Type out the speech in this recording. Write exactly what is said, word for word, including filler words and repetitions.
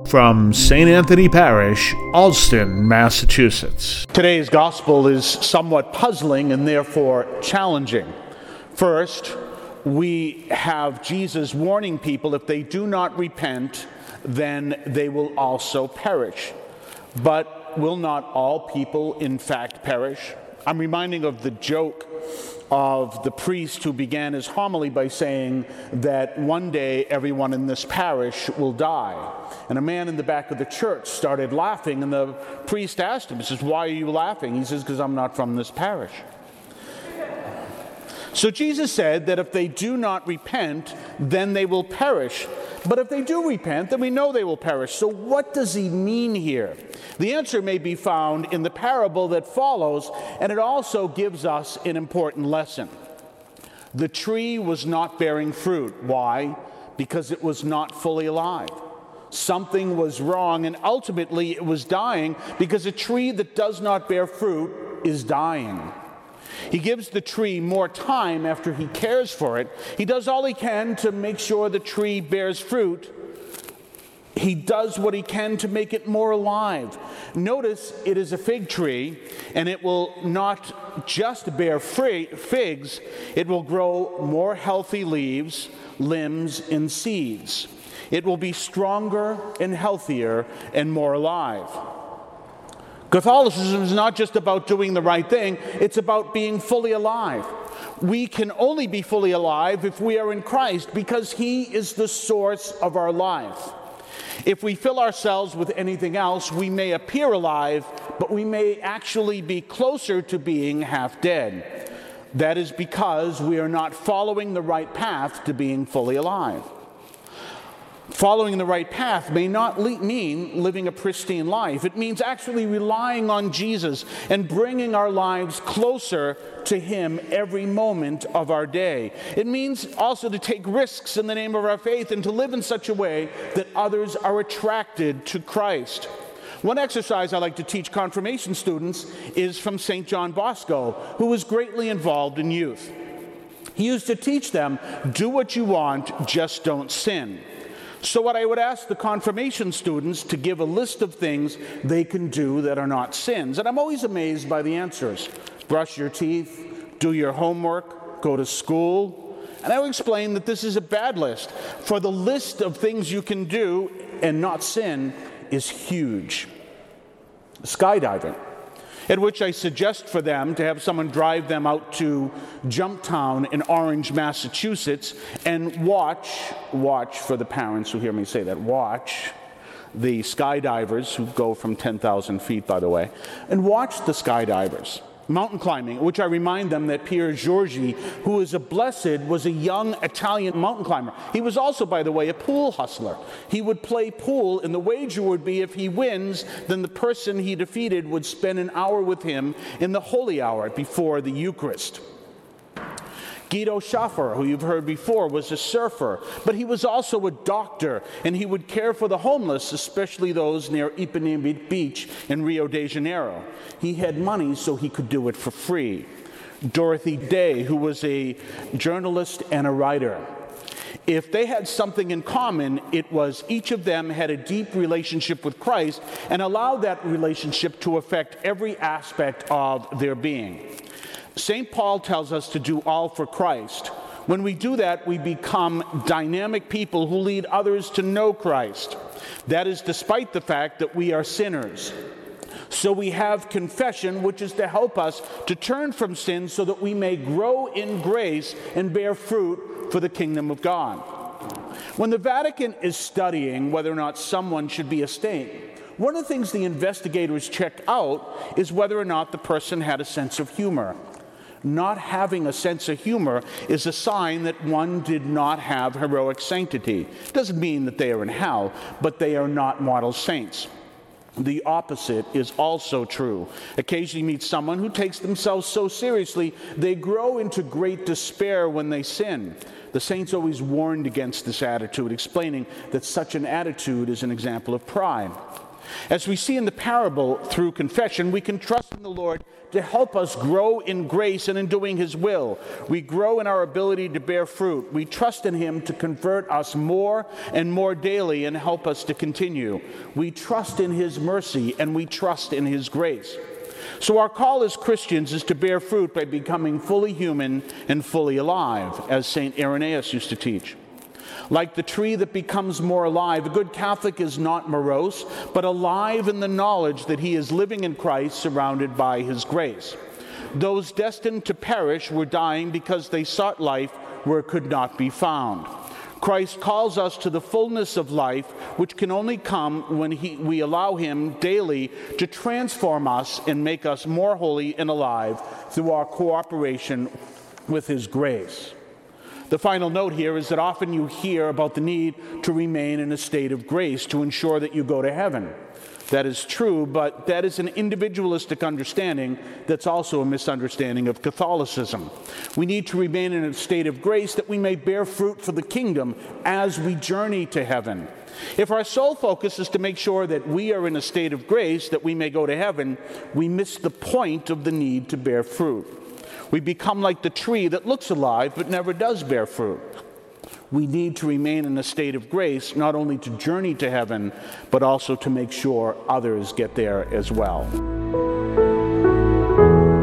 From Saint Anthony Parish, Alston, Massachusetts. Today's gospel is somewhat puzzling and therefore challenging. First, we have Jesus warning people if they do not repent, then they will also perish. But will not all people in fact perish? I'm reminding of the joke of the priest who began his homily by saying that one day everyone in this parish will die. And a man in the back of the church started laughing, and the priest asked him, he says, "Why are you laughing?" He says, "Because I'm not from this parish." So Jesus said that if they do not repent, then they will perish. But if they do repent, then we know they will perish. So what does he mean here? The answer may be found in the parable that follows, and it also gives us an important lesson. The tree was not bearing fruit. Why? Because it was not fully alive. Something was wrong, and ultimately it was dying, because a tree that does not bear fruit is dying. He gives the tree more time after he cares for it. He does all he can to make sure the tree bears fruit. He does what he can to make it more alive. Notice it is a fig tree, and it will not just bear figs, it will grow more healthy leaves, limbs, and seeds. It will be stronger and healthier and more alive. Catholicism is not just about doing the right thing, it's about being fully alive. We can only be fully alive if we are in Christ, because he is the source of our life. If we fill ourselves with anything else, we may appear alive, but we may actually be closer to being half dead. That is because we are not following the right path to being fully alive. Following the right path may not le- mean living a pristine life. It means actually relying on Jesus and bringing our lives closer to him every moment of our day. It means also to take risks in the name of our faith and to live in such a way that others are attracted to Christ. One exercise I like to teach confirmation students is from Saint John Bosco, who was greatly involved in youth. He used to teach them, do what you want, just don't sin. So what I would ask the confirmation students to give a list of things they can do that are not sins. And I'm always amazed by the answers. Brush your teeth, do your homework, go to school. And I will explain that this is a bad list, for the list of things you can do and not sin is huge. Skydiving, at which I suggest for them to have someone drive them out to Jumptown in Orange, Massachusetts, and watch, watch for the parents who hear me say that, watch the skydivers who go from ten thousand feet, by the way, and watch the skydivers. Mountain climbing, which I remind them that Pier Giorgi, who is a blessed, was a young Italian mountain climber. He was also, by the way, a pool hustler. He would play pool, and the wager would be if he wins, then the person he defeated would spend an hour with him in the holy hour before the Eucharist. Guido Schaffer, who you've heard before, was a surfer, but he was also a doctor, and he would care for the homeless, especially those near Ipanema Beach in Rio de Janeiro. He had money, so he could do it for free. Dorothy Day, who was a journalist and a writer. If they had something in common, it was each of them had a deep relationship with Christ and allowed that relationship to affect every aspect of their being. Saint Paul tells us to do all for Christ. When we do that, we become dynamic people who lead others to know Christ. That is despite the fact that we are sinners. So we have confession, which is to help us to turn from sin so that we may grow in grace and bear fruit for the kingdom of God. When the Vatican is studying whether or not someone should be a saint, one of the things the investigators check out is whether or not the person had a sense of humor. Not having a sense of humor is a sign that one did not have heroic sanctity. Doesn't mean that they are in hell, but they are not model saints. The opposite is also true. Occasionally you meet someone who takes themselves so seriously, they grow into great despair when they sin. The saints always warned against this attitude, explaining that such an attitude is an example of pride. As we see in the parable, through confession, we can trust in the Lord to help us grow in grace and in doing His will. We grow in our ability to bear fruit. We trust in Him to convert us more and more daily and help us to continue. We trust in His mercy and we trust in His grace. So our call as Christians is to bear fruit by becoming fully human and fully alive, as Saint Irenaeus used to teach. Like the tree that becomes more alive, a good Catholic is not morose, but alive in the knowledge that he is living in Christ, surrounded by His grace. Those destined to perish were dying because they sought life where it could not be found. Christ calls us to the fullness of life, which can only come when he, we allow Him daily to transform us and make us more holy and alive through our cooperation with His grace. The final note here is that often you hear about the need to remain in a state of grace to ensure that you go to heaven. That is true, but that is an individualistic understanding that's also a misunderstanding of Catholicism. We need to remain in a state of grace that we may bear fruit for the kingdom as we journey to heaven. If our sole focus is to make sure that we are in a state of grace that we may go to heaven, we miss the point of the need to bear fruit. We become like the tree that looks alive but never does bear fruit. We need to remain in a state of grace, not only to journey to heaven, but also to make sure others get there as well.